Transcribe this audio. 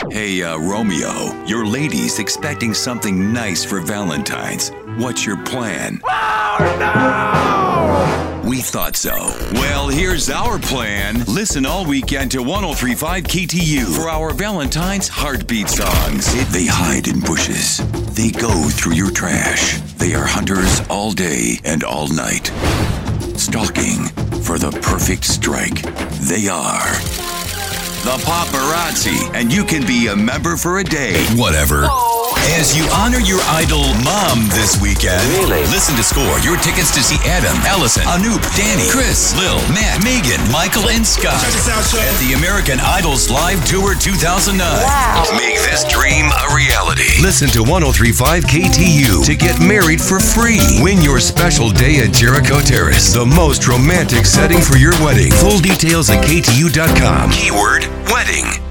Hey, Romeo, your lady's expecting something nice for Valentine's. What's your plan? Oh, no! We thought so. Well, here's our plan. Listen all weekend to 103.5 KTU for our Valentine's heartbeat songs. They hide in bushes. They go through your trash. They are hunters all day and all night. Stalking for the perfect strike. They are the paparazzi, and you can be a member for a day. Whatever. As you honor your idol mom this weekend, listen to Score your tickets to see Adam, Allison, Anoop, Danny, Chris, Lil, Matt, Megan, Michael, and Scott at the American Idol's Live Tour 2009. Wow. Make this dream a reality. Listen to 103.5 KTU to get married for free. Win your special day at Jericho Terrace, the most romantic setting for your wedding. Full details at KTU.com. Keyword wedding.